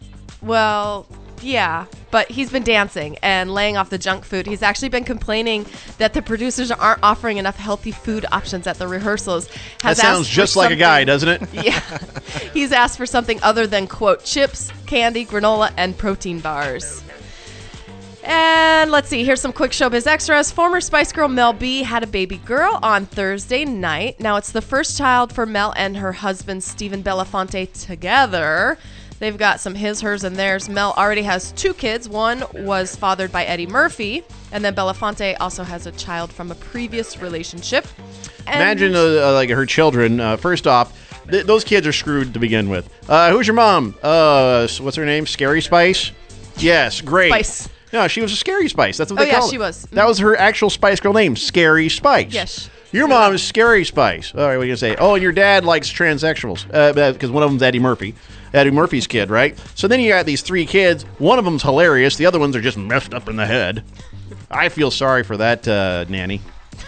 Well, yeah, but he's been dancing and laying off the junk food. He's actually been complaining that the producers aren't offering enough healthy food options at the rehearsals. Has that sounds just like a guy, doesn't it? Yeah. He's asked for something other than, quote, chips, candy, granola, and protein bars. And let's see, here's some quick showbiz extras. Former Spice Girl Mel B had a baby girl on Thursday night. Now, it's the first child for Mel and her husband, Stephen Belafonte, together. They've got some his, hers, and theirs. Mel already has two kids. One was fathered by Eddie Murphy, and then Belafonte also has a child from a previous relationship. And Imagine uh, uh, like her children. Uh, first off, th- those kids are screwed to begin with. Uh, who's your mom? Uh, what's her name? Scary Spice? Yes, great. Spice. No, she was a Scary Spice. That's what Oh, they yeah, call she it. was. That was her actual Spice Girl name, Scary Spice. Yes. Your mom is Scary Spice. All right, what are you going to say? Oh, and your dad likes transsexuals because uh, one of them's Eddie Murphy. Eddie Murphy's kid, right? So then you got these three kids. One of them's hilarious. The other ones are just messed up in the head. I feel sorry for that uh, nanny.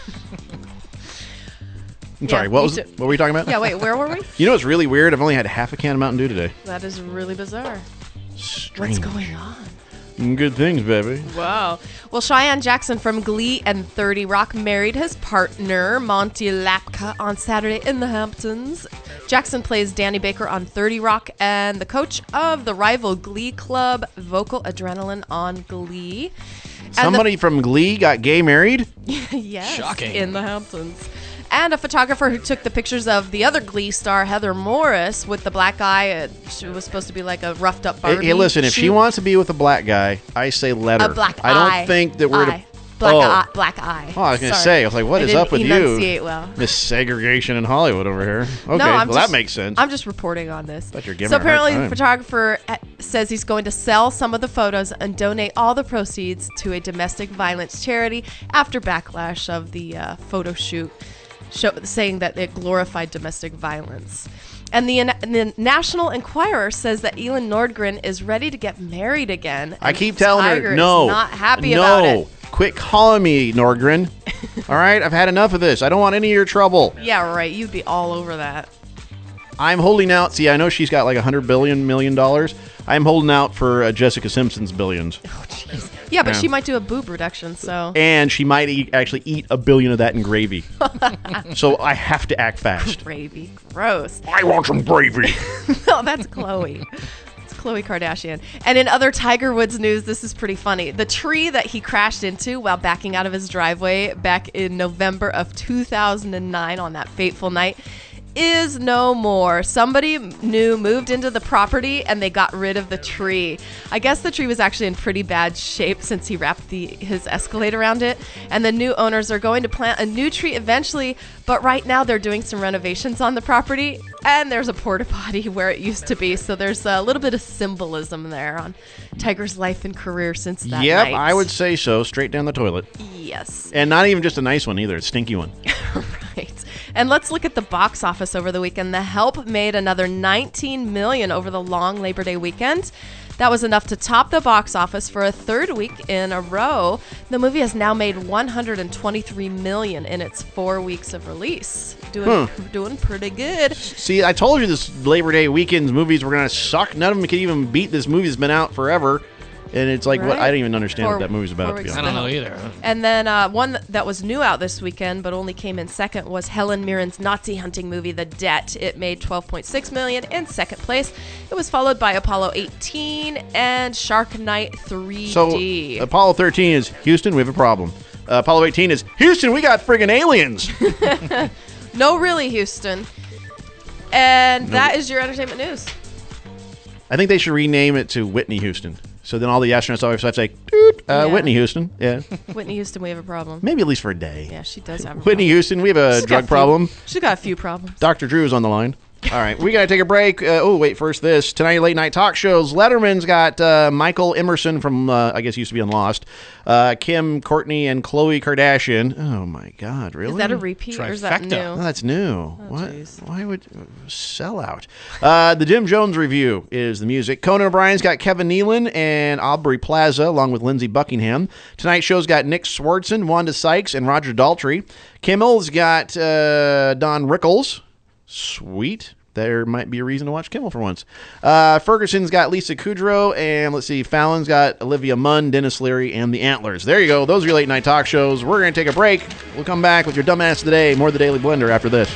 I'm Yeah, sorry, what me was too. what were we talking about? Yeah, wait, where were we? You know what's really weird? I've only had half a can of Mountain Dew today. That is really bizarre. Strange. What's going on? Good things, baby. Wow. Well, Cheyenne Jackson from Glee and thirty Rock married his partner, Monty Lapka, on Saturday in the Hamptons. Jackson plays Danny Baker on thirty Rock and the coach of the rival Glee club, Vocal Adrenaline on Glee. And Somebody the- from Glee got gay married? yes, Shocking. in the Hamptons. And a photographer who took the pictures of the other Glee star, Heather Morris, with the black eye. Uh, she was supposed to be like a roughed up Hey, Barbie. hey, listen, if she shoot. wants to be with a black guy, I say let her. A black I don't eye. think that we're Eye. to. Black oh. eye. Black eye. Oh, I was going to Sorry. say, I was like, what I is didn't up with enunciate you? well. This segregation in Hollywood over here. Okay, No, I'm well, just- that makes sense. I'm just reporting on this. Thought you were giving So her a hard apparently, the time. photographer uh, says he's going to sell some of the photos and donate all the proceeds to a domestic violence charity after backlash of the uh, photo shoot, show, saying that it glorified domestic violence. And the, and the National Enquirer says that Elin Nordgren is ready to get married again. I and keep telling Tiger her, is no. not happy no. about it. Quit calling me Nordgren. All right, I've had enough of this. I don't want any of your trouble. Yeah, right. You'd be all over that. I'm holding out. See, I know she's got like a hundred billion million dollars. I'm holding out for uh, Jessica Simpson's billions. Oh, jeez. Yeah, but Yeah. she might do a boob reduction, so. And she might eat, actually eat a billion of that in gravy. So I have to act fast. Gravy. Gross. I want some gravy. No, that's Chloe. It's Khloe Kardashian. And in other Tiger Woods news, this is pretty funny. The tree that he crashed into while backing out of his driveway back in November of two thousand nine on that fateful night is no more. Somebody new moved into the property and they got rid of the tree. I guess the tree was actually in pretty bad shape since he wrapped the his Escalade around it. And the new owners are going to plant a new tree eventually, but right now they're doing some renovations on the property and there's a porta potty where it used to be. So there's a little bit of symbolism there on Tiger's life and career since that Yep, night. I would say so. Straight down the toilet. Yes. And not even just a nice one either. A stinky one. Right. And let's look at the box office over the weekend. The Help made another nineteen million dollars over the long Labor Day weekend. That was enough to top the box office for a third week in a row. The movie has now made one hundred twenty-three million dollars in its four weeks of release. Doing Hmm. doing pretty good. See, I told you this Labor Day weekend's movies were going to suck. None of them could even beat this movie that's been out forever. And it's like, what? Right. I don't even understand Four- what that movie's about. four To be weeks honest. I don't know either. And then uh, one that was new out this weekend, but only came in second, was Helen Mirren's Nazi hunting movie, The Debt. It made twelve point six million dollars in second place. It was followed by Apollo eighteen and Shark Night three D. So Apollo thirteen is Houston, we have a problem. Uh, Apollo eighteen is Houston, we got friggin' aliens. No, really, Houston. And No. that is your entertainment news. I think they should rename it to Whitney Houston. So then all the astronauts always have to say, Doot, uh, Yeah. Whitney Houston. Yeah. Whitney Houston, we have a problem. Maybe at least for a day. Yeah, she does have a Whitney Houston, we have a She's got drug few- problem. She's got a few problems. Doctor Drew's on the line. All right, we got to take a break. Uh, oh, wait, first this. Tonight, late night talk shows. Letterman's got uh, Michael Emerson from, uh, I guess, used to be on Lost. Uh, Kim, Courtney, and Khloe Kardashian. Oh, my God, really? Is that a repeat or is that new? No, that's new. Oh, what? jeez. Why would sell out? Uh, the Jim Jones review is the music. Conan O'Brien's got Kevin Nealon and Aubrey Plaza, along with Lindsey Buckingham. Tonight's show's got Nick Swartzen, Wanda Sykes, and Roger Daltrey. Kimmel's got uh, Don Rickles. Sweet. there might be a reason to watch Kimmel for once. Uh, Ferguson's got Lisa Kudrow, and let's see, Fallon's got Olivia Munn, Dennis Leary, and the Antlers. There you go. Those are your late night talk shows. We're going to take a break. We'll come back with your dumbass of the day, more of the Daily Blender after this.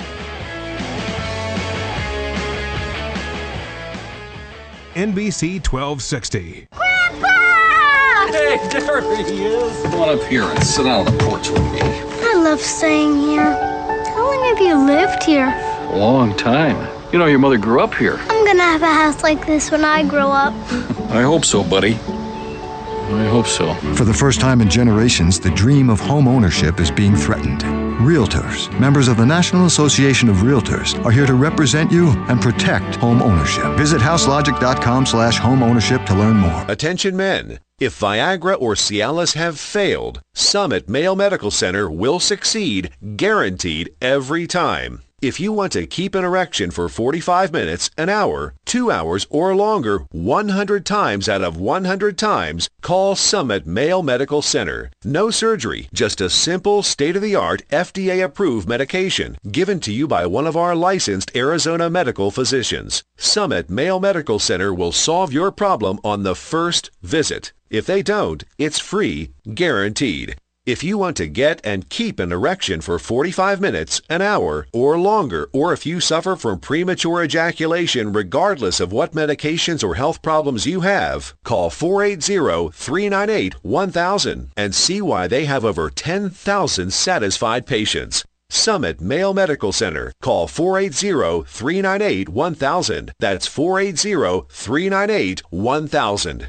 N B C twelve sixty. Hey, there he is. Come on up here and sit down on the porch with me. I love staying here. How long have you lived here? A long time. You know, your mother grew up here. I'm gonna have a house like this when I grow up. I hope so, buddy. I hope so. For the first time in generations, the dream of home ownership is being threatened. Realtors, members of the National Association of Realtors, are here to represent you and protect home ownership. Visit houselogic.com slash home ownership to learn more. Attention men. If Viagra or Cialis have failed, Summit Male Medical Center will succeed, guaranteed every time. If you want to keep an erection for forty-five minutes, an hour, two hours, or longer, one hundred times out of one hundred times, call Summit Male Medical Center. No surgery, just a simple, state-of-the-art, F D A-approved medication given to you by one of our licensed Arizona medical physicians. Summit Male Medical Center will solve your problem on the first visit. If they don't, it's free, guaranteed. If you want to get and keep an erection for forty-five minutes, an hour, or longer, or if you suffer from premature ejaculation regardless of what medications or health problems you have, call four eight zero, three nine eight, one thousand and see why they have over ten thousand satisfied patients. Summit Male Medical Center. Call four eight zero, three nine eight, one thousand. That's four eight zero, three nine eight, one thousand.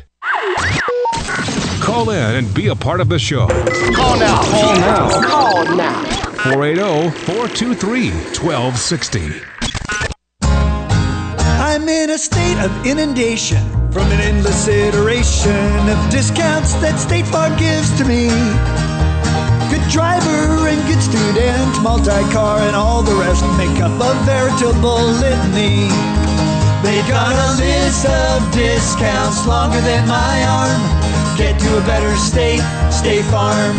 Call in and be a part of the show. Call now. Call now. Call now. four eight zero, four two three, one two six zero. I'm in a state of inundation from an endless iteration of discounts that State Farm gives to me. Good driver and good student, multi-car and all the rest make up a veritable litany. They've got a list of discounts longer than my arm. Get to a better state, State Farm.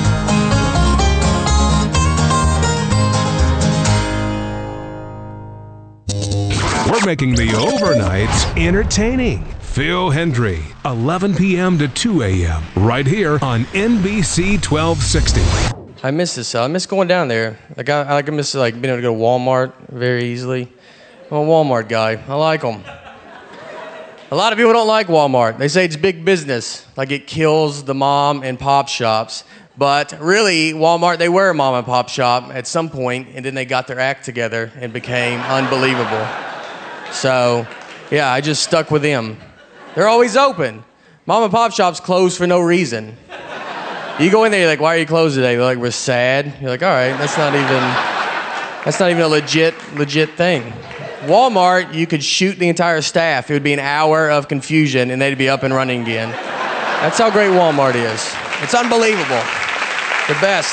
We're making the overnights entertaining. Phil Hendry, eleven p.m. to two a.m. right here on N B C twelve sixty. I miss this. I miss going down there. Like I, I miss like being able to go to Walmart very easily. I'm a Walmart guy. I like them. A lot of people don't like Walmart. They say it's big business, like it kills the mom and pop shops. But really, Walmart, they were a mom and pop shop at some point, and then they got their act together and became unbelievable. So, yeah, I just stuck with them. They're always open. Mom and pop shops close for no reason. You go in there, you're like, why are you closed today? They're like, we're sad. You're like, all right, that's not even, that's not even a legit, legit thing. Walmart, you could shoot the entire staff. It would be an hour of confusion, and they'd be up and running again. That's how great Walmart is. It's unbelievable. The best.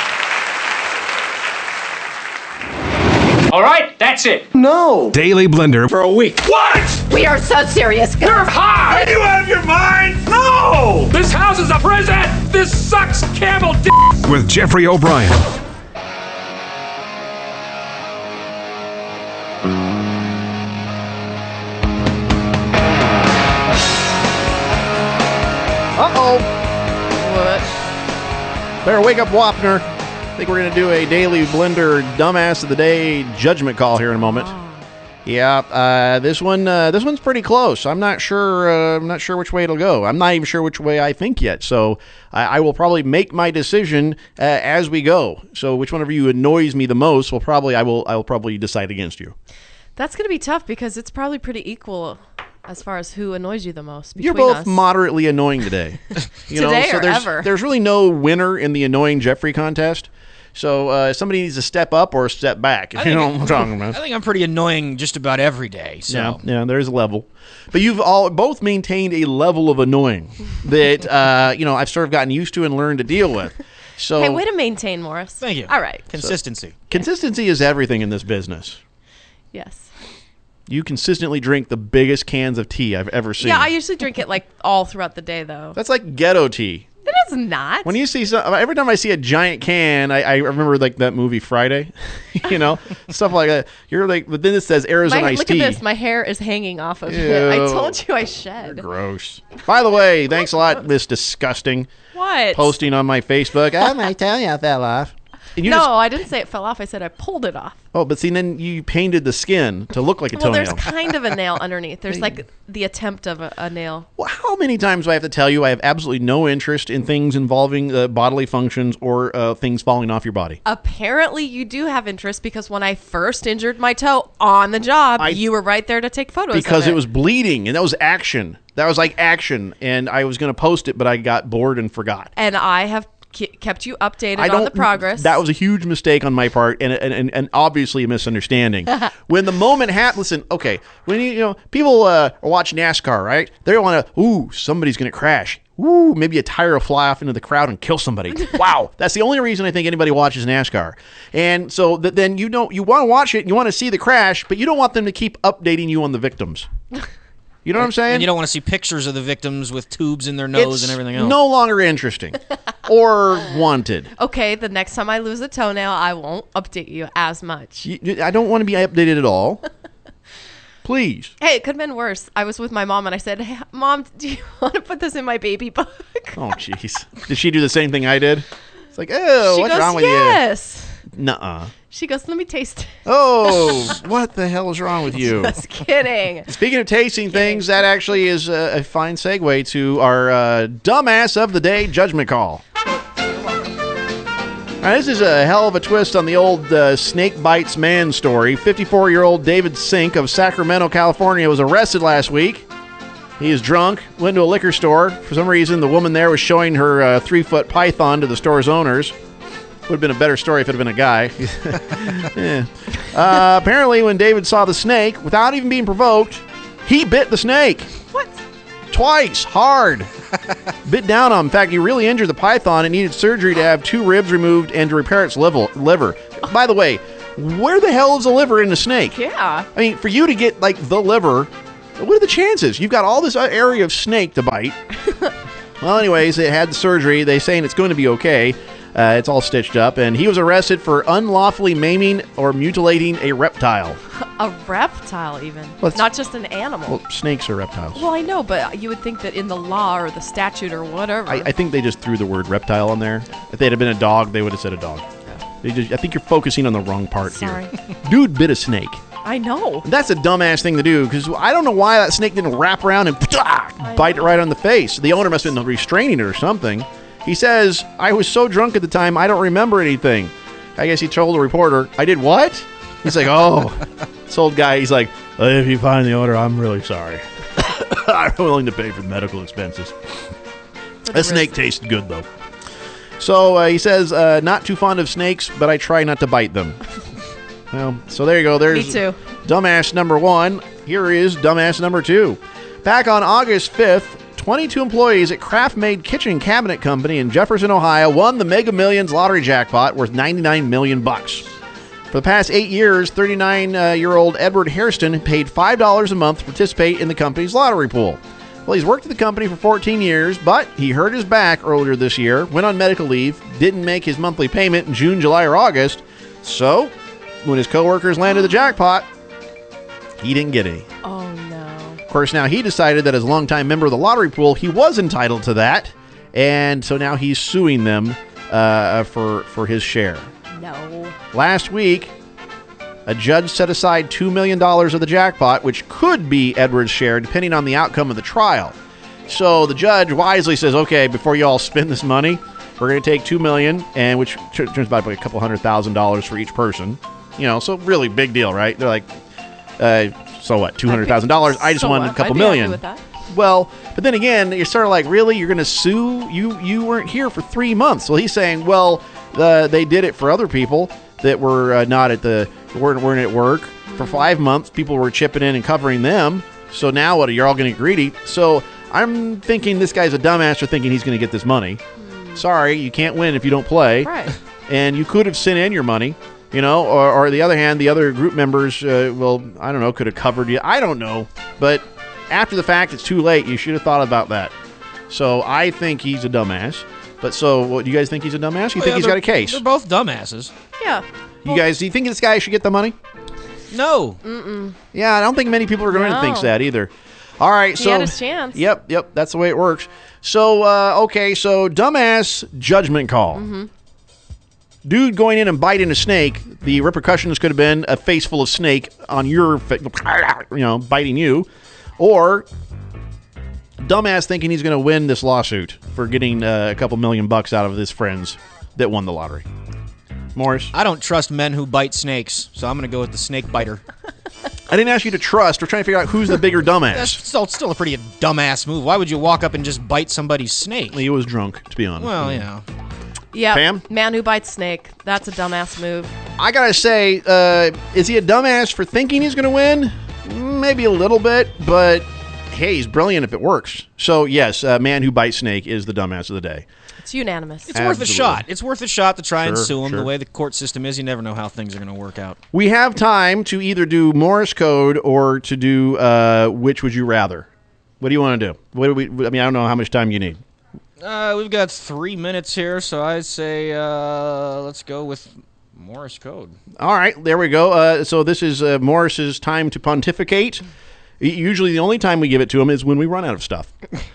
All right, that's it. No. Daily Blender For a week. What? We are so serious, guys. You're high! Are you out of your mind? No! This house is a prison! This sucks camel d***! with Jeffrey O'Brien. Uh-oh. What? Better wake up, Wapner. I think we're going to do a Daily Blender Dumbass of the Day judgment call here in a moment. Yeah, uh, this one, uh, this one's pretty close. I'm not sure. Uh, I'm not sure which way it'll go. I'm not even sure which way I think yet. So I, I will probably make my decision uh, as we go. So which one of you annoys me the most will probably I will I will probably decide against you. That's going to be tough because it's probably pretty equal as far as who annoys you the most between You're both us. moderately annoying today. You know, Today so or there's, ever. There's really no winner in the annoying Jeffrey contest. So uh, somebody needs to step up or step back. If you know what I'm talking about. I think I'm pretty annoying just about every day. So. Yeah, yeah, there's a level. But you've all both maintained a level of annoying that uh, you know I've sort of gotten used to and learned to deal with. So Hey, way to maintain, Morris. Thank you. All right. Consistency. So, consistency is everything in this business. Yes. You consistently drink the biggest cans of tea I've ever seen. Yeah, I usually drink it like all throughout the day, though. That's like ghetto tea. It is not. When you see some, every time I see a giant can, I, I remember like that movie Friday, you know, stuff like that. You're like, but then it says Arizona My, iced look tea. at this. My hair is hanging off of Ew. it. I told you I shed. Gross. By the way, thanks a lot, Miss Disgusting. What? Posting on my Facebook. I might tell you I fell off. And you no, just- I didn't say it fell off. I said I pulled it off. oh, but see, then you painted the skin to look like a Well, toenail. there's kind of a nail underneath. There's like the attempt of a, a nail. Well, how many times do I have to tell you I have absolutely no interest in things involving uh, bodily functions or uh, things falling off your body? Apparently, you do have interest because when I first injured my toe on the job, I- you were right there to take photos. Because of it. it was bleeding, and that was action. That was like action, and I was going to post it, but I got bored and forgot. and I have ke- kept you updated I on don't. the progress. That was a huge mistake on my part, and and, and, and obviously a misunderstanding. When the moment happened, listen, okay, when you, you know people uh, watch NASCAR, right? They want to, ooh, somebody's going to crash. Ooh, maybe a tire will fly off into the crowd and kill somebody. Wow, that's the only reason I think anybody watches NASCAR. And so th- then you don't, you want to watch it, you want to see the crash, but you don't want them to keep updating you on the victims. You know what I'm saying? And you don't want to see pictures of the victims with tubes in their nose It's and everything else. no longer interesting or wanted. Okay, the next time I lose a toenail, I won't update you as much. You- you- I don't want to be updated at all. Please. Hey, it could have been worse. I was with my mom and I said, hey, Mom, do you want to put this in my baby book? Oh, jeez. Did she do the same thing I did? It's like, oh, she what's goes, wrong with yes. you? Nuh-uh. She goes, let me taste it. Oh, what the hell is wrong with you? Just kidding. Speaking of tasting things, that actually is a, a fine segue to our uh, dumbass of the day judgment call. Now, this is a hell of a twist on the old uh, snake bites man story. fifty-four-year-old David Sink of Sacramento, California was arrested last week. He is drunk, went to a liquor store. For some reason, the woman there was showing her uh, three-foot python to the store's owners. Would have been a better story if it had been a guy. Yeah. Uh, apparently, when David saw the snake, without even being provoked, he bit the snake. What? Twice, hard. Bit down on him. In fact, he really injured the python and needed surgery to have two ribs removed and to repair its liver. liver. By the way, where the hell is the liver in the snake? Yeah. I mean, for you to get, like, the liver, what are the chances? You've got all this area of snake to bite. Well, anyways, they had the surgery. They're saying it's going to be okay. Uh, it's all stitched up. And he was arrested for unlawfully maiming or mutilating a reptile. A reptile, even. Well, it's- Not just an animal. Well, snakes are reptiles. Well, I know, but you would think that in the law or the statute or whatever. I, I think they just threw the word reptile on there. If they'd have been a dog, they would have said a dog. They just, I think you're focusing on the wrong part Sorry. here. Dude bit a snake. I know. That's a dumbass thing to do because I don't know why that snake didn't wrap around and bite it right on the face. The owner must have been restraining it or something. He says, I was so drunk at the time, I don't remember anything. I guess he told the reporter, I did what? He's like, oh. This old guy, he's like, well, if you find the owner, I'm really sorry. I'm willing to pay for the medical expenses. That snake tasted good, though. So uh, he says, uh, not too fond of snakes, but I try not to bite them. Well, so there you go. There's Me too. dumbass number one. Here is dumbass number two. Back on August fifth, twenty-two employees at Kraft Made Kitchen Cabinet Company in Jefferson, Ohio, won the Mega Millions lottery jackpot worth ninety-nine million bucks. For the past eight years, thirty-nine-year-old Edward Hairston paid five dollars a month to participate in the company's lottery pool. Well, he's worked at the company for fourteen years, but he hurt his back earlier this year, went on medical leave, didn't make his monthly payment in June, July, or August. So, when his coworkers landed the jackpot, he didn't get any. Oh, no. Of course, now he decided that as a longtime member of the lottery pool, he was entitled to that, and so now he's suing them uh, for for his share. No. Last week, a judge set aside two million dollars of the jackpot, which could be Edward's share, depending on the outcome of the trial. So the judge wisely says, okay, before you all spend this money, we're going to take two million dollars, and which turns about like a couple hundred thousand dollars for each person. You know, so really big deal, right? They're like, uh, so what, two hundred thousand dollars? I just So wanted what? a couple I'd be happy million. with that. Well, but then again, you're sort of like, really? You're going to sue? You you weren't here for three months. Well, he's saying, well, uh, they did it for other people that were uh, not at the, weren't, weren't at work. For five months, people were chipping in and covering them. So now what? You're all going to get greedy. So I'm thinking this guy's a dumbass for thinking he's going to get this money. Sorry, you can't win if you don't play. Right. And you could have sent in your money. You know, or, or the other hand, the other group members, uh, well, I don't know, could have covered you. I don't know. But after the fact, it's too late. You should have thought about that. So I think he's a dumbass. But so, what, do you guys think he's a dumbass? You Oh, think yeah, he's they're- got a case? They're both dumbasses. Yeah. You guys, do you think this guy should get the money? No. Mm-mm. Yeah, I don't think many people are going to No. think that either. All right, He so had his chance. Yep, yep, that's the way it works. So, uh, okay, so dumbass judgment call. Mm-hmm. Dude going in and biting a snake, the repercussions could have been a face full of snake on your, fa- you know, biting you, or dumbass thinking he's going to win this lawsuit for getting uh, a couple million bucks out of his friends that won the lottery. Morris? I don't trust men who bite snakes, so I'm going to go with the snake biter. I didn't ask you to trust. We're trying to figure out who's the bigger dumbass. That's still, still a pretty dumbass move. Why would you walk up and just bite somebody's snake? He was drunk, to be honest. Well, yeah. Yeah. Pam? Man who bites snake. That's a dumbass move. I gotta say, uh, is he a dumbass for thinking he's gonna win? Maybe a little bit, but hey, he's brilliant if it works. So yes, uh, man who bites snake is the dumbass of the day. It's unanimous. It's worth a shot. It's worth a shot to try and Sure, sue him. sure. The way the court system is, you never know how things are going to work out. We have time to either do Morse code or to do uh, which would you rather. What do you want to do? What do we? I mean, I don't know how much time you need. Uh, we've got three minutes here, so I say uh, let's go with Morse code. All right, there we go. Uh, so this is uh, Morris's time to pontificate. Usually the only time we give it to him is when we run out of stuff.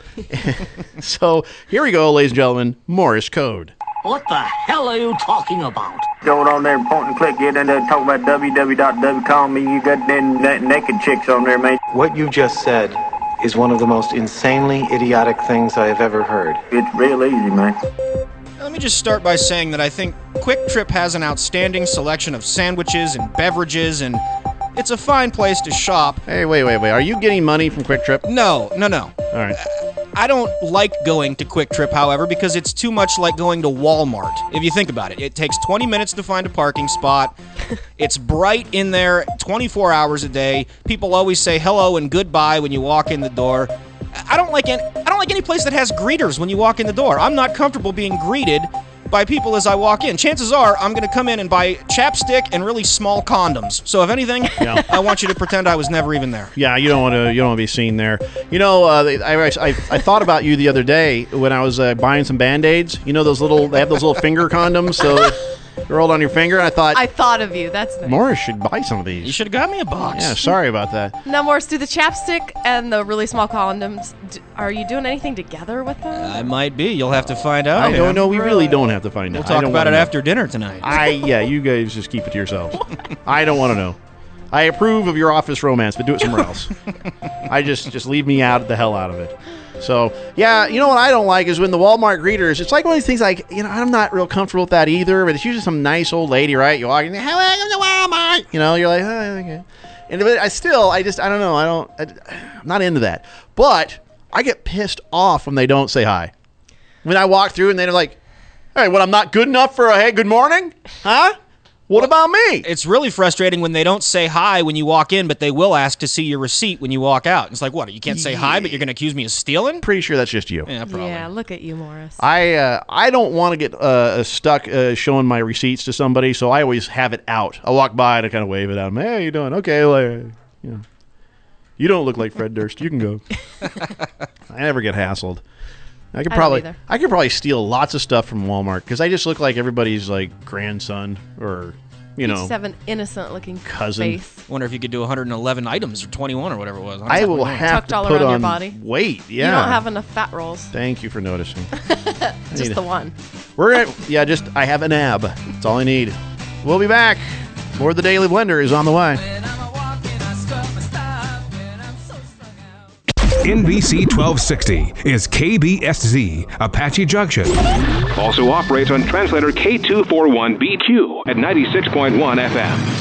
So here we go, ladies and gentlemen, Morse code. What the hell are you talking about? Going on there and point and click, get in there and talk about w w w dot w call me. You got them na- naked chicks on there, man. What you just said is one of the most insanely idiotic things I have ever heard. It's real easy, man. Let me just start by saying that I think Quick Trip has an outstanding selection of sandwiches and beverages, and it's a fine place to shop. Hey, wait, wait, wait. Are you getting money from Quick Trip? No, no, no. All right. I don't like going to Quick Trip, however, because it's too much like going to Walmart. If you think about it, it takes twenty minutes to find a parking spot. It's bright in there twenty-four hours a day. People always say hello and goodbye when you walk in the door. I don't like any, I don't like any place that has greeters when you walk in the door. I'm not comfortable being greeted by people as I walk in. Chances are I'm going to come in and buy chapstick and really small condoms. So if anything, Yeah. I want you to pretend I was never even there. Yeah, you don't want to. You don't want to be seen there. You know, uh, I, I I thought about you the other day when I was uh, buying some Band-Aids. You know those little. They have those little finger condoms. So they're rolled on your finger. And I thought I thought of you. That's nice. Morris should buy some of these. You should have got me a box. Yeah, sorry about that. Now, Morris, do the chapstick and the really small condoms, d- are you doing anything together with them? I might be. You'll have to find out. I don't know. We really don't have to find We'll out. talk I don't about wanna it know. after dinner tonight. I yeah, you guys just keep it to yourselves. I don't want to know. I approve of your office romance, but do it somewhere else. I just just leave me out the hell out of it. So yeah, you know what I don't like is when the Walmart greeters. It's like one of these things. Like you know, I'm not real comfortable with that either. But it's usually some nice old lady, right? You walk in, hello, Walmart. You know, you're like, oh, okay. And but I still, I just, I don't know. I don't. I, I'm not into that. But I get pissed off when they don't say hi. When I walk through and they're like, hey, what? I'm not good enough for a hey, good morning, huh? What about me? It's really frustrating when they don't say hi when you walk in, but they will ask to see your receipt when you walk out. It's like, what? You can't say hi, but you're going to accuse me of stealing? Pretty sure that's just you. Yeah, probably. Yeah, look at you, Morris. I uh, I don't want to get uh, stuck uh, showing my receipts to somebody, so I always have it out. I walk by and I kind of wave it out. Hey, how you doing? Okay, well, uh, you know, you don't look like Fred Durst. You can go. I never get hassled. I could I don't probably either. I could probably steal lots of stuff from Walmart because I just look like everybody's like grandson or you You know. just have an innocent-looking cousin. face. Wonder if you could do one hundred eleven items or twenty-one or whatever it was. I will have Tucked to all put around your on body. weight. Yeah. You don't have enough fat rolls. Thank you for noticing. I Just need the a- one. We're at, yeah, just I have an ab. That's all I need. We'll be back. More of the Daily Blender is on the way. N B C twelve sixty is K B S Z, Apache Junction. Also operates on translator K two forty-one B Q at ninety-six point one F M.